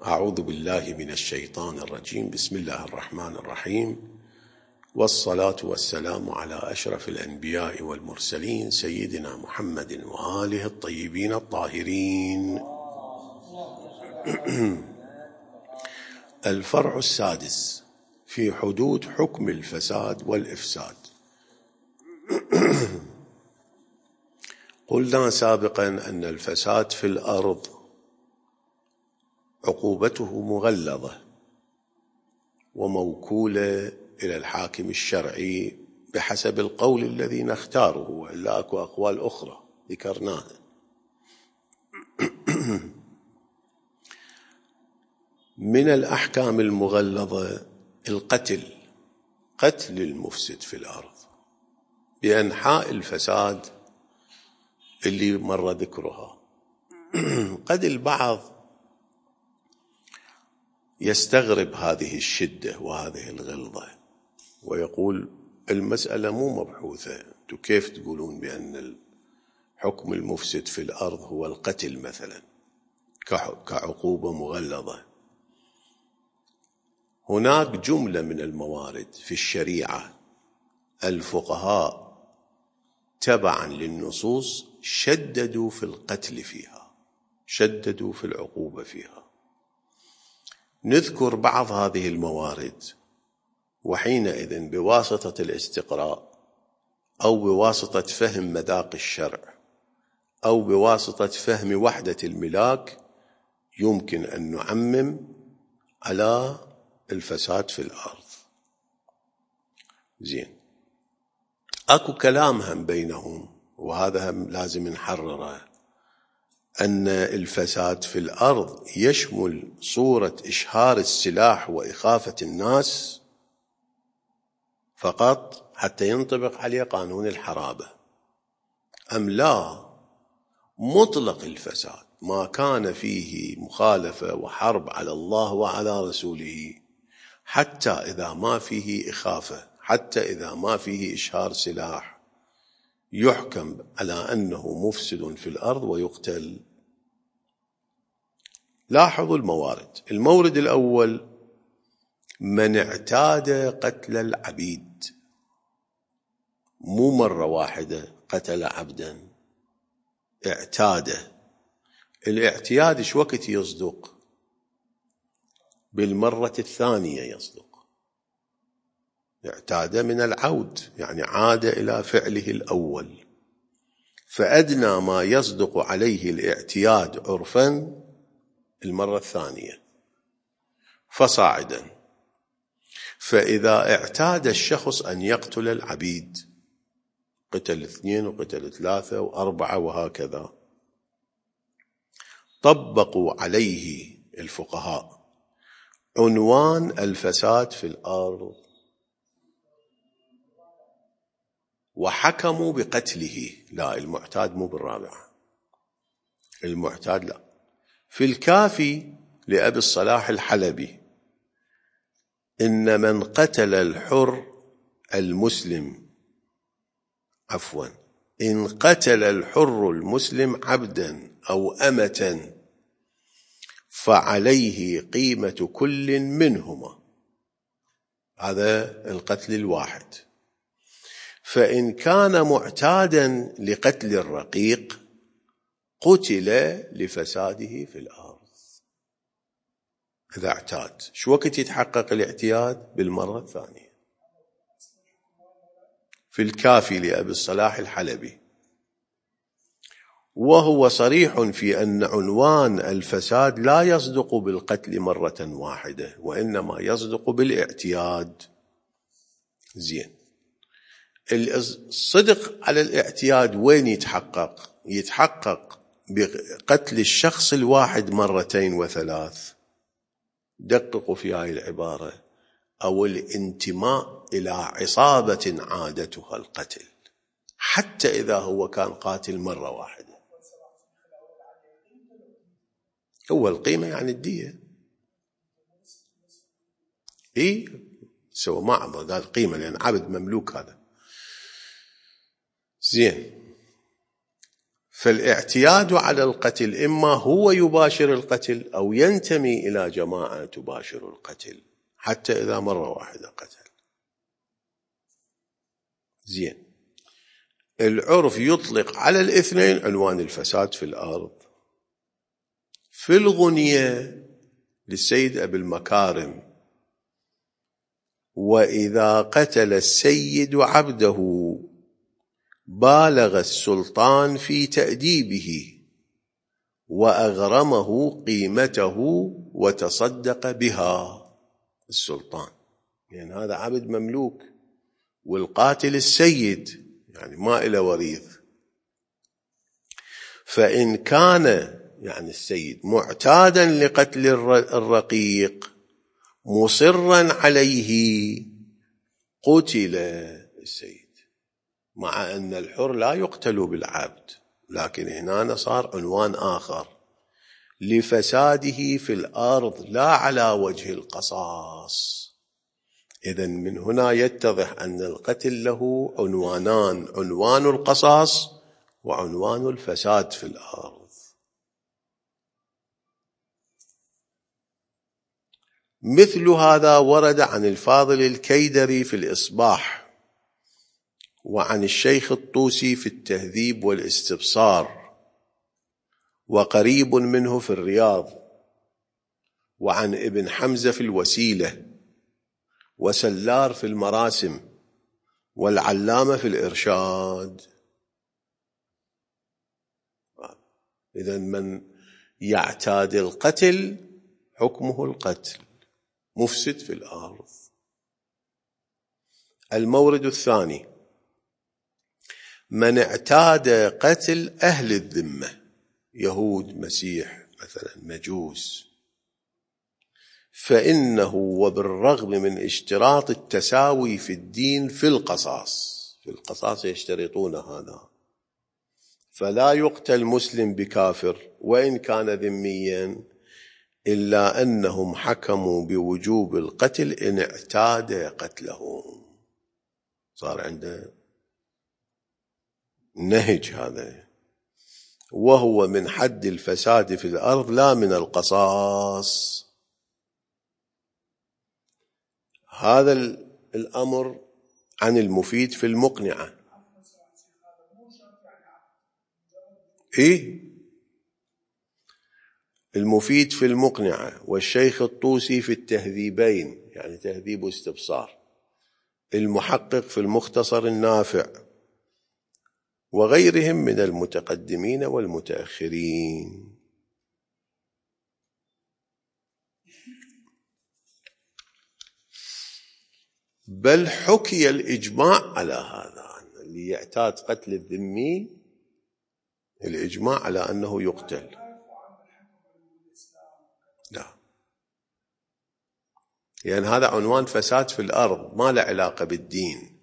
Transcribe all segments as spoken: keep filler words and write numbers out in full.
أعوذ بالله من الشيطان الرجيم. بسم الله الرحمن الرحيم، والصلاة والسلام على أشرف الأنبياء والمرسلين سيدنا محمد وآله الطيبين الطاهرين. الفرع السادس في حدود حكم الفساد والإفساد. قلنا سابقا أن الفساد في الأرض عقوبته مغلظة وموكولة إلى الحاكم الشرعي بحسب القول الذي نختاره، وإلا أكو أقوال أخرى ذكرناها. من الأحكام المغلظة القتل، قتل المفسد في الأرض بأنحاء الفساد اللي مر ذكرها. قد البعض يستغرب هذه الشدة وهذه الغلظة ويقول المسألة مو مبحوثة، أنتم كيف تقولون بأن حكم المفسد في الأرض هو القتل مثلا كعقوبة مغلظة؟ هناك جملة من الموارد في الشريعة الفقهاء تبعا للنصوص شددوا في القتل فيها، شددوا في العقوبة فيها. نذكر بعض هذه الموارد، وحينئذ بواسطة الاستقراء أو بواسطة فهم مذاق الشرع أو بواسطة فهم وحدة الملاك يمكن أن نعمم على الفساد في الأرض. زين، أكو كلام هم بينهم، وهذا هم لازم نحرره، أن الفساد في الأرض يشمل صورة إشهار السلاح وإخافة الناس فقط حتى ينطبق عليه قانون الحرابة، أم لا مطلق الفساد ما كان فيه مخالفة وحرب على الله وعلى رسوله، حتى إذا ما فيه إخافة، حتى إذا ما فيه إشهار سلاح، يحكم على أنه مفسد في الأرض ويقتل. لاحظوا الموارد. المورد الأول: من اعتاد قتل العبيد، مو مرة واحدة قتل عبدا، اعتاده. الاعتياد ايش وقت يصدق؟ بالمرة الثانية يصدق. اعتاد من العود، يعني عاد إلى فعله الأول، فأدنى ما يصدق عليه الاعتياد عرفا المرة الثانية فصاعدا. فإذا اعتاد الشخص أن يقتل العبيد، قتل اثنين وقتل ثلاثة وأربعة وهكذا، طبقوا عليه الفقهاء عنوان الفساد في الأرض وحكموا بقتله. لا، المعتاد مو بالرابعة، المعتاد لا. في الكافي لأبي الصلاح الحلبي: إن من قتل الحر المسلم عفوا إن قتل الحر المسلم عبدا أو أمة فعليه قيمة كل منهما. هذا القتل الواحد. فإن كان معتادا لقتل الرقيق قتل لفساده في الأرض. إذا اعتاد، شو وقت يتحقق الاعتياد؟ بالمرة الثانية. في الكافي لأبي الصلاح الحلبي. وهو صريح في أن عنوان الفساد لا يصدق بالقتل مرة واحدة، وإنما يصدق بالاعتياد. زين، الصدق على الاعتياد وين يتحقق؟ يتحقق بقتل الشخص الواحد مرتين وثلاث. دققوا في هاي العبارة: أو الانتماء إلى عصابة عادتها القتل، حتى إذا هو كان قاتل مرة واحدة. هو القيمة يعني الدية. إيه سوى ما عبر قال قيمة لأن عبد مملوك هذا. زين، فالاعتياد على القتل إما هو يباشر القتل أو ينتمي إلى جماعة تباشر القتل، حتى إذا مرة واحدة قتل. زين، العرف يطلق على الاثنين عنوان الفساد في الأرض. في الغنية للسيد أبي المكارم: وإذا قتل السيد عبده بالغ السلطان في تأديبه وأغرمه قيمته وتصدق بها. السلطان يعني هذا عبد مملوك، والقاتل السيد يعني ما إلى وريث. فإن كان يعني السيد معتادا لقتل الرقيق مصرا عليه قتل السيد، مع أن الحر لا يقتل بالعبد، لكن هنا صار عنوان آخر لفساده في الأرض لا على وجه القصاص. إذن من هنا يتضح أن القتل له عنوانان: عنوان القصاص وعنوان الفساد في الأرض. مثل هذا ورد عن الفاضل الكيدري في الإصباح، وعن الشيخ الطوسي في التهذيب والاستبصار، وقريب منه في الرياض، وعن ابن حمزة في الوسيلة، وسلار في المراسم، والعلامة في الإرشاد. إذن من يعتاد القتل حكمه القتل، مفسد في الأرض. المورد الثاني: من اعتاد قتل أهل الذمة، يهود، مسيح مثلا، مجوس، فإنه وبالرغم من اشتراط التساوي في الدين في القصاص، في القصاص يشترطون هذا، فلا يقتل مسلم بكافر وإن كان ذميا، إلا أنهم حكموا بوجوب القتل إن اعتاد قتلهم. صار عنده نهج هذا، وهو من حد الفساد في الأرض لا من القصاص. هذا الأمر عن المفيد في المقنعة. إيه؟ المفيد في المقنعة، والشيخ الطوسي في التهذيبين يعني تهذيب واستبصار، المحقق في المختصر النافع، وغيرهم من المتقدمين والمتأخرين. بل حكي الإجماع على هذا، اللي يعتاد قتل الذمي الإجماع على أنه يقتل. لا، لأن يعني هذا عنوان فساد في الأرض ما له علاقة بالدين.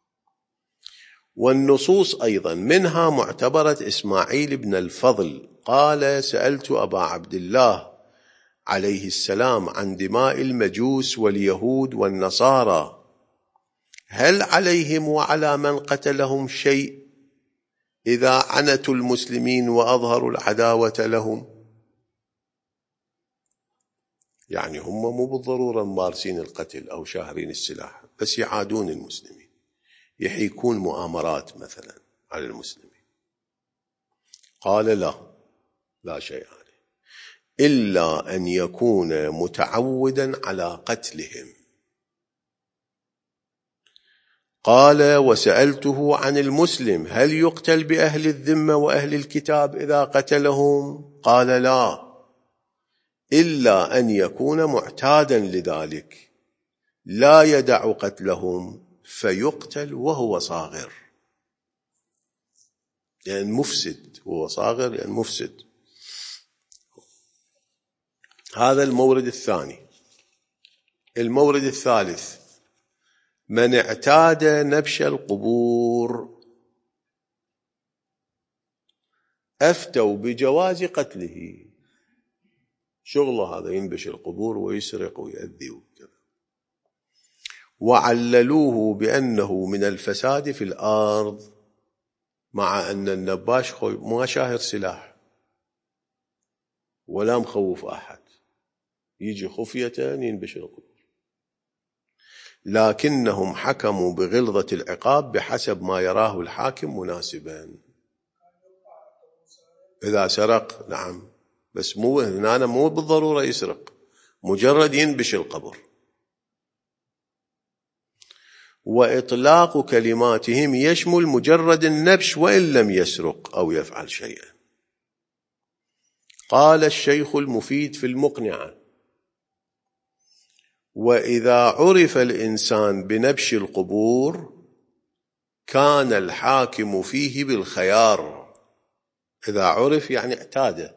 والنصوص أيضا منها معتبرة إسماعيل بن الفضل قال: سألت أبا عبد الله عليه السلام عن دماء المجوس واليهود والنصارى، هل عليهم وعلى من قتلهم شيء إذا عنتوا المسلمين وأظهروا العداوة لهم؟ يعني هم مو بالضرورة ممارسين القتل أو شاهرين السلاح، بس يعادون المسلمين، يحيكون مؤامرات مثلا على المسلمين. قال: لا، لا شيء عليه، إلا أن يكون متعودا على قتلهم. قال: وسألته عن المسلم هل يقتل بأهل الذمة وأهل الكتاب إذا قتلهم؟ قال: لا، إلا أن يكون معتادا لذلك لا يدع قتلهم فيقتل وهو صاغر، يعني مفسد، وهو صاغر يعني مفسد. هذا المورد الثاني. المورد الثالث: من اعتاد نبش القبور أفتوا بجواز قتله. شغله هذا، ينبش القبور ويسرق ويؤذي وكذا، وعللوه بأنه من الفساد في الأرض، مع أن النباش خوي ما شاهر سلاح ولا مخوف أحد، يجي خفية ينبش القبور، لكنهم حكموا بغلظة العقاب بحسب ما يراه الحاكم مناسبا. إذا سرق نعم، بس مو هنا مو بالضرورة يسرق، مجرد ينبش القبر. وإطلاق كلماتهم يشمل مجرد النبش وإن لم يسرق أو يفعل شيئا. قال الشيخ المفيد في المقنعة: وإذا عرف الإنسان بنبش القبور كان الحاكم فيه بالخيار. إذا عرف يعني اعتاده،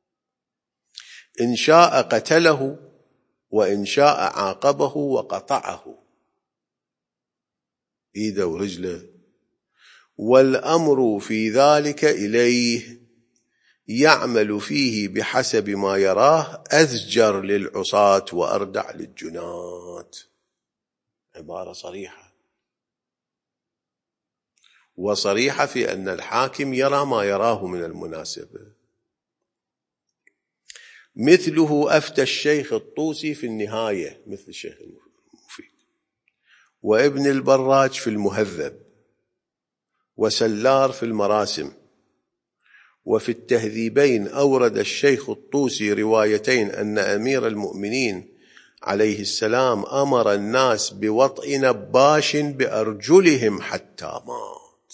إن شاء قتله وإن شاء عاقبه وقطعه إيده ورجله، والأمر في ذلك إليه، يعمل فيه بحسب ما يراه أزجر للعصاة وأردع للجنات. عبارة صريحة، وصريحة في أن الحاكم يرى ما يراه من المناسبة. مثله أفتى الشيخ الطوسي في النهاية، مثل الشيخ المفيد، وابن البراج في المهذب، وسلار في المراسم. وفي التهذيبين أورد الشيخ الطوسي روايتين أن أمير المؤمنين عليه السلام أمر الناس بوطئ نباش بأرجلهم حتى مات،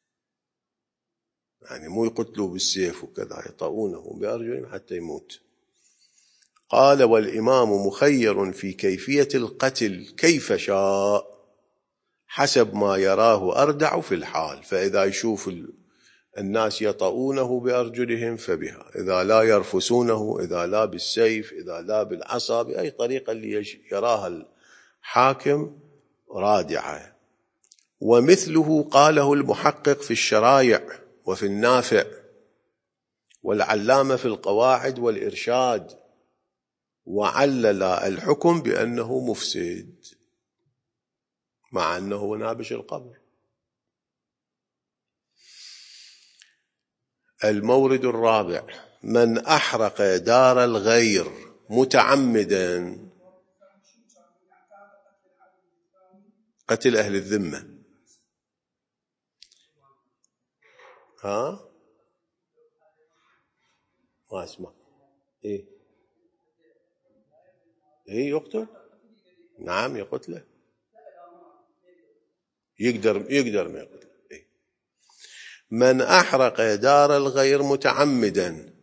يعني مو يقتلوا بالسيف وكذا، يطؤونه بأرجلهم حتى يموت. قال: والإمام مخير في كيفية القتل كيف شاء حسب ما يراه أردع في الحال، فإذا يشوف الناس يطؤونه بأرجلهم فبها، إذا لا يرفسونه، إذا لا بالسيف، إذا لا بالعصا، بأي طريقة اللي يراها الحاكم رادعة. ومثله قاله المحقق في الشرايع وفي النافع، والعلامة في القواعد والإرشاد، وعلل الحكم بأنه مفسد مع أنه نابش القبر. المورد الرابع: من أحرق دار الغير متعمدا، قتل أهل الذمة. ها ما اسمع إيه إيه يقتل، نعم يقتله، يقدر يقدر ما يقتل. إيه؟ من أحرق دار الغير متعمدا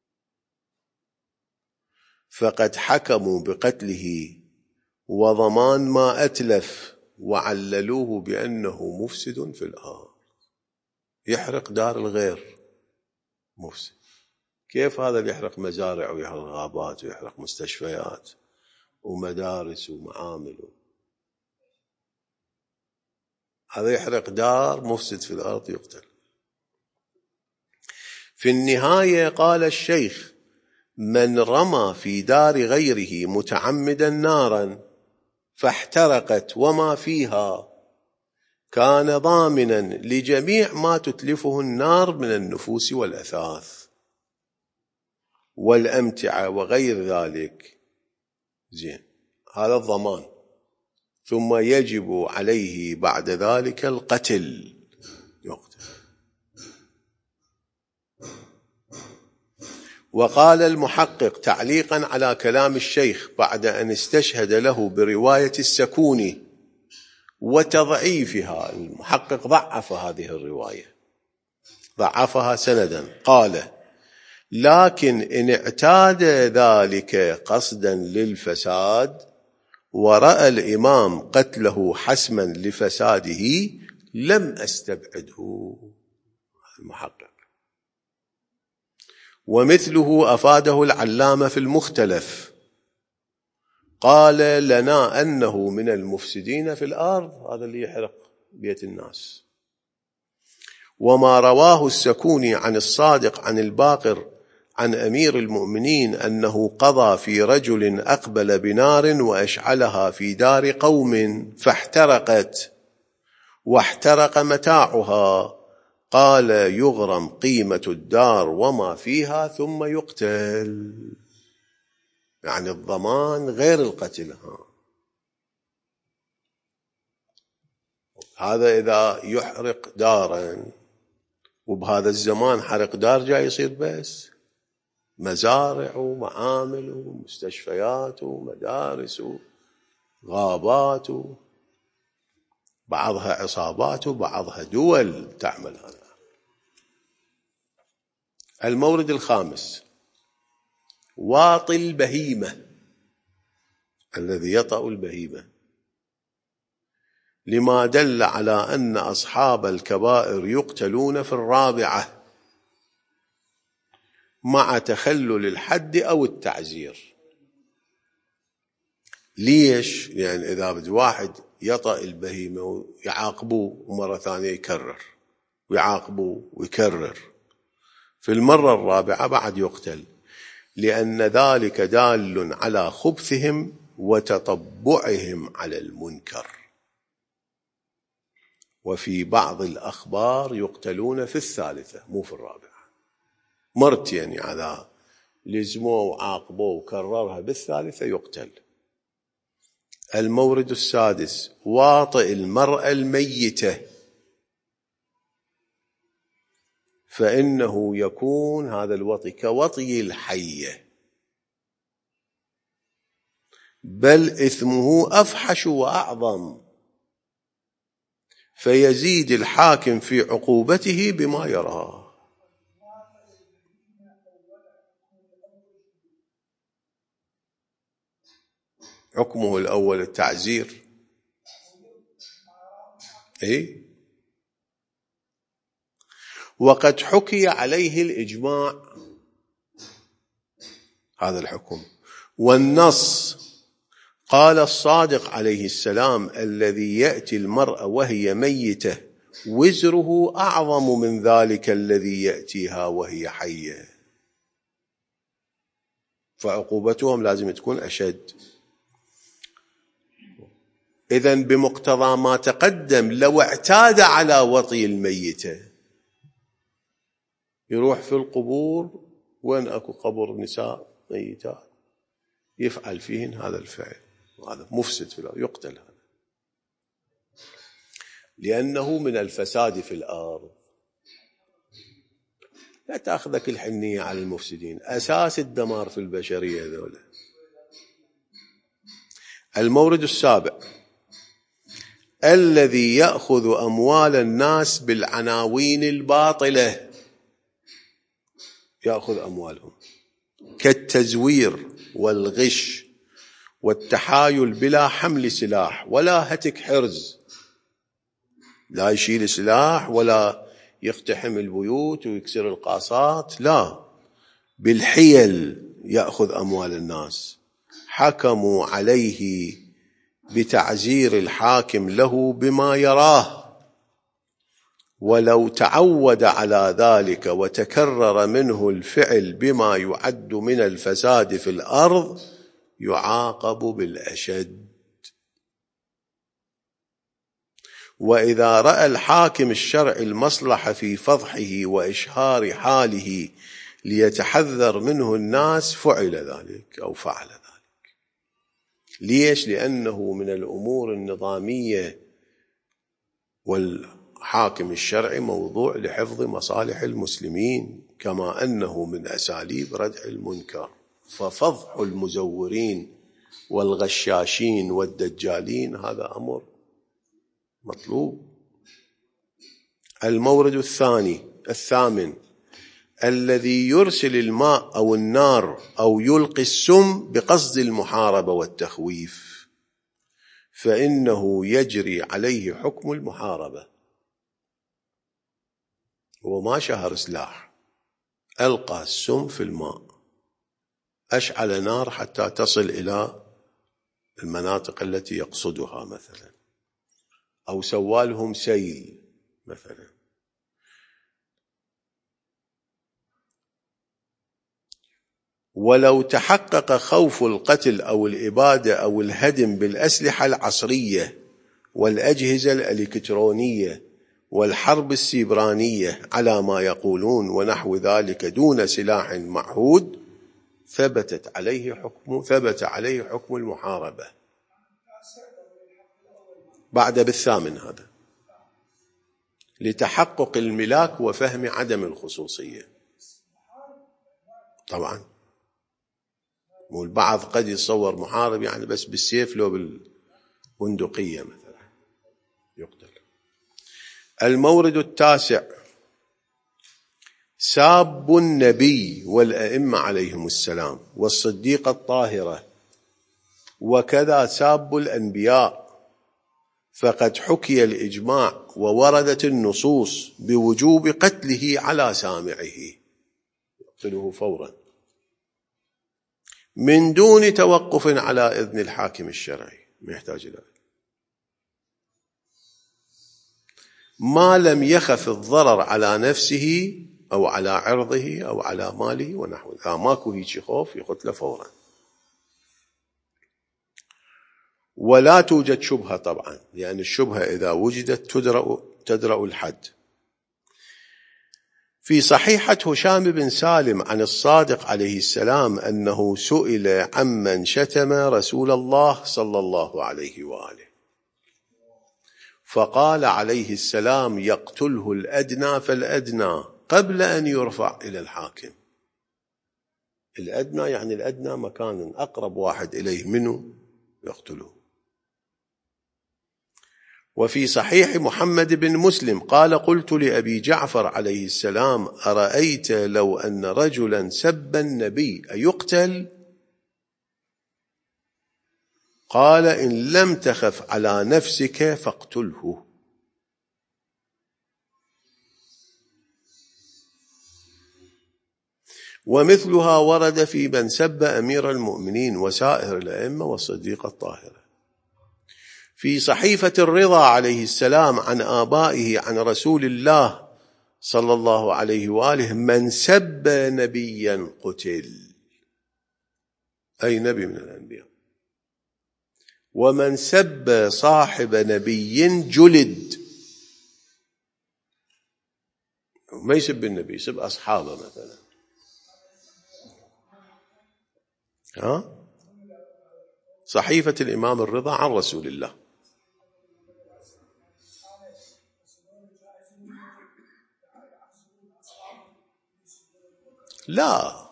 فقد حكموا بقتله وضمان ما أتلف، وعللوه بأنه مفسد في الأرض. يحرق دار الغير مفسد، كيف هذا اللي يحرق مزارع ويحرق غابات ويحرق مستشفيات ومدارس ومعامل، هذا يحرق دار مفسد في الأرض يقتل. في النهاية قال الشيخ: من رمى في دار غيره متعمدا نارا فاحترقت وما فيها كان ضامنا لجميع ما تتلفه النار من النفوس والأثاث والأمتعة وغير ذلك. زين، هذا الضمان. ثم يجب عليه بعد ذلك القتل، يقتل. وقال المحقق تعليقا على كلام الشيخ بعد أن استشهد له برواية السكوني وتضعيفها، المحقق ضعف هذه الرواية، ضعفها سندا. قال: لكن إن اعتاد ذلك قصدا للفساد ورأى الإمام قتله حسما لفساده لم أستبعده. المحقق. ومثله أفاده العلامة في المختلف، قال: لنا أنه من المفسدين في الأرض، هذا اللي يحرق بيت الناس. وما رواه السكوني عن الصادق عن الباقر عن أمير المؤمنين أنه قضى في رجل أقبل بنار وأشعلها في دار قوم فاحترقت واحترق متاعها قال يغرم قيمة الدار وما فيها ثم يقتل، يعني الضمان غير القتل. ها. هذا إذا يحرق دارا، وبهذا الزمان حرق دار جاي يصير بس مزارع ومعامل ومستشفيات ومدارس وغابات، بعضها عصابات وبعضها دول تعمل هذا. المورد الخامس واطي البهيمة، الذي يطأ البهيمة، لما دل على أن أصحاب الكبائر يقتلون في الرابعة مع تخلل الحد أو التعزير. ليش؟ لأن يعني إذا بد واحد يطأ البهيمة ويعاقبوه ومرة ثانية يكرر ويعاقبوه ويكرر، في المرة الرابعة بعد يقتل، لأن ذلك دال على خبثهم وتطبعهم على المنكر. وفي بعض الأخبار يقتلون في الثالثة مو في الرابعة، مرتين يعني على لزموه وعاقبوه وكررها بالثالثة يقتل. المورد السادس واطئ المرأة الميتة، فإنه يكون هذا الوطي كوطي الحية، بل إثمه أفحش وأعظم، فيزيد الحاكم في عقوبته بما يراه. حكمه الأول التعزير. إيه؟ وقد حكي عليه الإجماع هذا الحكم، والنص قال الصادق عليه السلام الذي يأتي المرأة وهي ميتة وزره أعظم من ذلك الذي يأتيها وهي حية، فعقوبتهم لازم تكون أشد. إذن بمقتضى ما تقدم لو اعتاد على وطي الميتة يروح في القبور وين أكو قبر نساء ميتات يفعل فيهن هذا الفعل، هذا مفسد في الأرض يقتل هذا، لأنه من الفساد في الأرض. لا تأخذك الحنية على المفسدين، أساس الدمار في البشرية ذولا. المورد السابع الذي يأخذ أموال الناس بالعناوين الباطلة، يأخذ أموالهم كالتزوير والغش والتحايل بلا حمل سلاح ولا هتك حرز، لا يشيل سلاح ولا يقتحم البيوت ويكسر القاصات، لا، بالحيل يأخذ أموال الناس. حكموا عليه بتعزير الحاكم له بما يراه، ولو تعود على ذلك وتكرر منه الفعل بما يعد من الفساد في الأرض يعاقب بالأشد. وإذا رأى الحاكم الشرعي المصلحة في فضحه وإشهار حاله ليتحذر منه الناس فعل ذلك أو فعل ذلك. ليش؟ لأنه من الأمور النظامية، والحاكم الشرعي موضوع لحفظ مصالح المسلمين، كما أنه من أساليب ردع المنكر. ففضح المزورين والغشاشين والدجالين هذا أمر مطلوب. المورد الثاني الثامن الذي يرسل الماء أو النار أو يلقي السم بقصد المحاربة والتخويف، فإنه يجري عليه حكم المحاربة. وما شهر سلاح، ألقى السم في الماء، أشعل نار حتى تصل إلى المناطق التي يقصدها مثلا، أو سوالهم سيل مثلا. ولو تحقق خوف القتل أو الإبادة أو الهدم بالأسلحة العصرية والأجهزة الإلكترونية والحرب السيبرانية على ما يقولون ونحو ذلك دون سلاح معهود ثبتت عليه حكم ثبت عليه حكم المحاربة بعد بالثامن هذا لتحقق الملاك وفهم عدم الخصوصية. طبعا والبعض قد يتصور محارب يعني بس بالسيف لو بالبندقية مثلا يقتل. المورد التاسع ساب النبي والأئمة عليهم السلام والصديقة الطاهرة وكذا ساب الأنبياء، فقد حكي الإجماع ووردت النصوص بوجوب قتله على سامعه، يقتله فورا من دون توقف على إذن الحاكم الشرعي، ما يحتاج إلى ما لم يخف الضرر على نفسه أو على عرضه أو على ماله ونحو ذلك. ماكو هيك خوف يقتله فورا. ولا توجد شبهة طبعا، لأن الشبهة إذا وجدت تدرأ, تدرأ الحد. في صحيحة هشام بن سالم عن الصادق عليه السلام أنه سئل عمن شتم رسول الله صلى الله عليه وآله فقال عليه السلام يقتله الأدنى فالأدنى قبل أن يرفع إلى الحاكم. الأدنى يعني الأدنى مكان أقرب واحد إليه منه يقتله. وفي صحيح محمد بن مسلم قال قلت لأبي جعفر عليه السلام أرأيت لو أن رجلا سب النبي أيقتل؟ قال إن لم تخف على نفسك فاقتله. ومثلها ورد في من سب أمير المؤمنين وسائر الأئمة والصديقة الطاهرة. في صحيفة الرضا عليه السلام عن آبائه عن رسول الله صلى الله عليه وآله من سب نبيا قتل، أي نبي من الأنبياء. ومن سب صاحب نبي جلد. ما يسب النبي، يسب أصحابه مثلا. ها؟ صحيفة الإمام الرضا عن رسول الله. لا،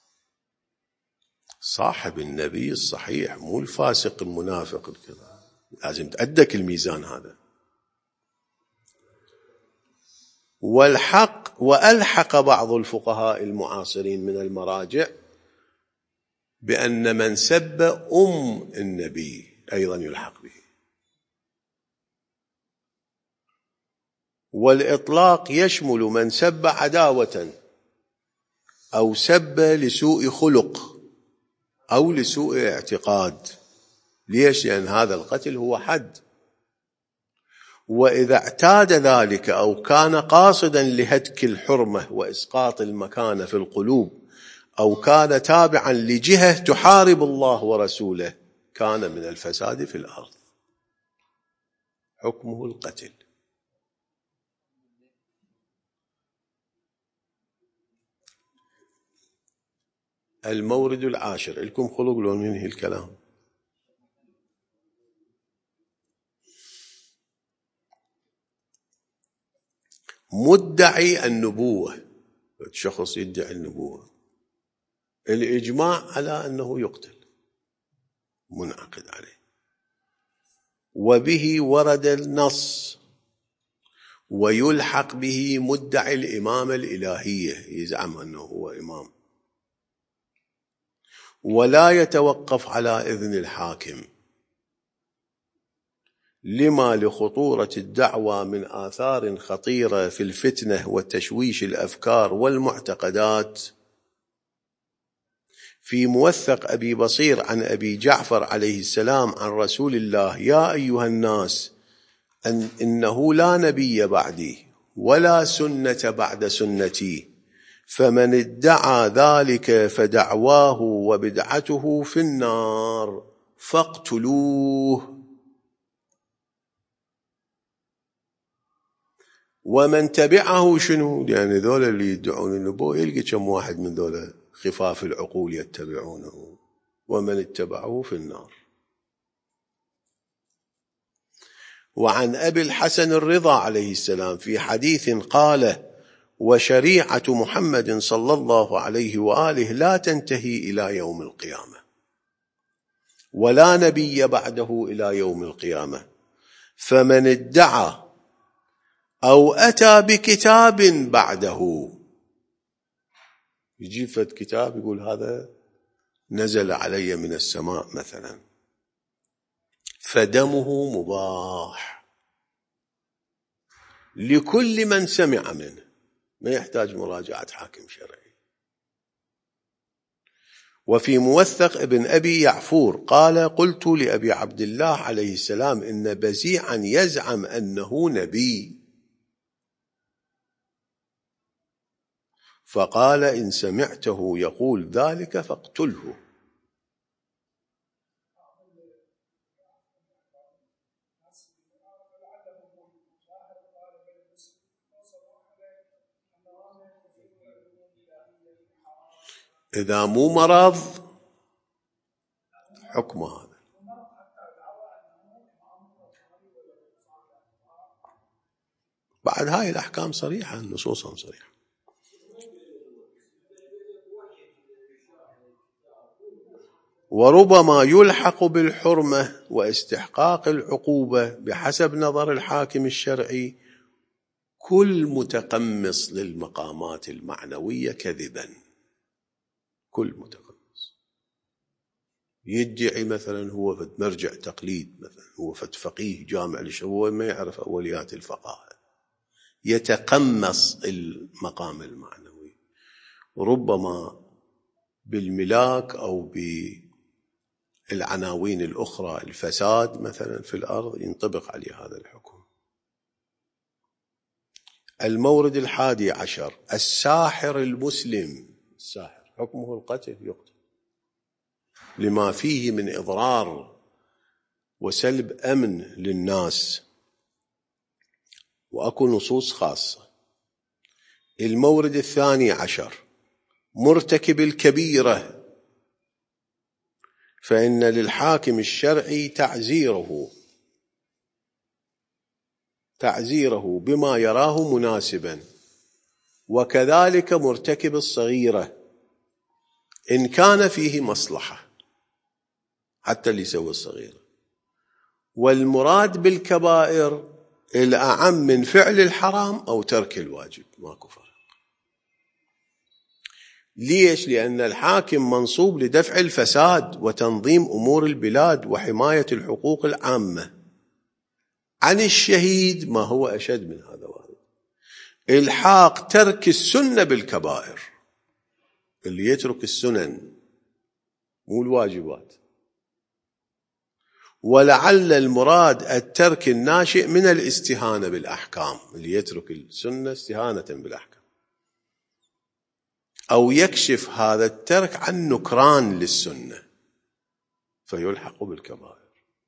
صاحب النبي الصحيح مو الفاسق المنافق الكذا، لازم تأدك الميزان هذا. والحق وألحق بعض الفقهاء المعاصرين من المراجع بأن من سب أم النبي أيضا يلحق به. والإطلاق يشمل من سب عداوة أو سب لسوء خلق أو لسوء اعتقاد. ليش؟ لأن هذا القتل هو حد. وإذا اعتاد ذلك أو كان قاصدا لهتك الحرمة وإسقاط المكانة في القلوب أو كان تابعا لجهة تحارب الله ورسوله كان من الفساد في الأرض، حكمه القتل. المورد العاشر، لكم خلق لو ننهي الكلام. مدعي النبوة، شخص يدعي النبوة، الإجماع على أنه يقتل، منعقد عليه، وبه ورد النص. ويلحق به مدعي الإمامة الإلهية، يزعم أنه هو إمام، ولا يتوقف على إذن الحاكم لما لخطورة الدعوة من آثار خطيرة في الفتنة وتشويش الأفكار والمعتقدات. في موثق أبي بصير عن أبي جعفر عليه السلام عن رسول الله يا أيها الناس أن إنه لا نبي بعدي ولا سنة بعد سنتي، فمن ادعى ذلك فدعواه وبدعته في النار فاقتلوه. ومن تبعه شنو؟ يعني ذولا اللي يدعون النبوة يلقي كم واحد من ذولا خفاف العقول يتبعونه، ومن اتبعه في النار. وعن أبي الحسن الرضا عليه السلام في حديث قال: وشريعة محمد صلى الله عليه وآله لا تنتهي إلى يوم القيامة، ولا نبي بعده إلى يوم القيامة، فمن ادعى أو أتى بكتاب بعده، يجيب فد كتاب يقول هذا نزل علي من السماء مثلا، فدمه مباح لكل من سمع منه، ما يحتاج مراجعة حاكم شرعي. وفي موثق ابن أبي يعفور قال: قلت لأبي عبد الله عليه السلام: إن بزيعا يزعم أنه نبي، فقال: إن سمعته يقول ذلك فاقتله. إذا مو مرض حكم هذا. بعد هاي الأحكام صريحة، النصوص صريحة. وربما يلحق بالحرمة واستحقاق العقوبة بحسب نظر الحاكم الشرعي كل متقمص للمقامات المعنوية كذبا. كل متقمص يدعي مثلا هو فد مرجع تقليد، مثلا هو فد فقيه جامع هو ما يعرف أوليات الفقهاء، يتقمص المقام المعنوي، ربما بالملاك أو بالعناوين الأخرى الفساد مثلا في الأرض ينطبق عليه هذا الحكم. المورد الحادي عشر: الساحر المسلم، الساحر حكمه القتل، يقتل لما فيه من إضرار وسلب أمن للناس، وأكو نصوص خاصة. المورد الثاني عشر: مرتكب الكبيرة، فإن للحاكم الشرعي تعزيره تعزيره بما يراه مناسبا، وكذلك مرتكب الصغيرة إن كان فيه مصلحة، حتى اللي يسوي الصغيرة. والمراد بالكبائر الأعم من فعل الحرام أو ترك الواجب، ماكو فرق. ليش؟ لأن الحاكم منصوب لدفع الفساد وتنظيم أمور البلاد وحماية الحقوق العامة. عن الشهيد ما هو أشد من هذا واحد: الحاق ترك السنة بالكبائر، اللي يترك السنن مو الواجبات. ولعل المراد الترك الناشئ من الاستهانة بالأحكام، اللي يترك السنة استهانة بالأحكام، أو يكشف هذا الترك عن نكران للسنة فيلحق بالكبائر.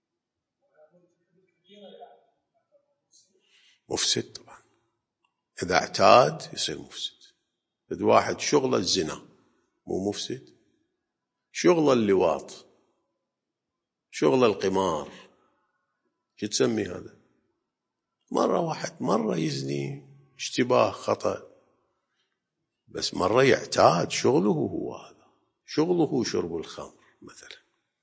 مفسد طبعا، إذا اعتاد يصير مفسد. إذا واحد شغل الزنا مو مفسد؟ شغل اللواط، شغل القمار، شو تسمي هذا؟ مرة واحد مرة يزني اشتباه خطأ، بس مرة يعتاد شغله هو هذا، شغله شرب الخمر مثلا.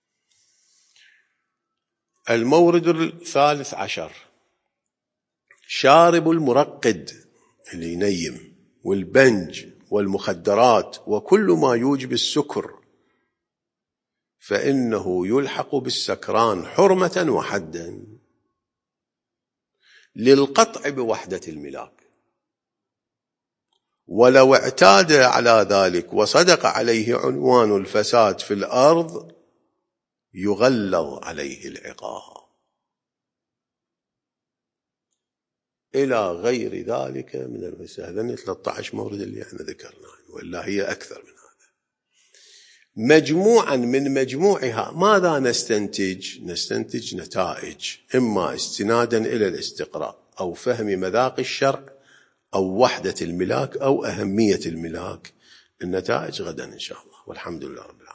المورد الثالث عشر: شارب المرقد اللي ينيم، والبنج والمخدرات وكل ما يوجب السكر، فإنه يلحق بالسكران حرمة وحدا للقطع بوحدة الملاك. ولو اعتاد على ذلك وصدق عليه عنوان الفساد في الأرض يغلظ عليه العقاب، إلى غير ذلك من المسائل. هذين ثلاثة عشر مورد اللي احنا ذكرناه، ولا هي أكثر من هذا. مجموعا من مجموعها ماذا نستنتج؟ نستنتج نتائج، إما استنادا إلى الاستقراء أو فهم مذاق الشرع أو وحدة الملاك أو أهمية الملاك. النتائج غدا إن شاء الله، والحمد لله رب العالمين.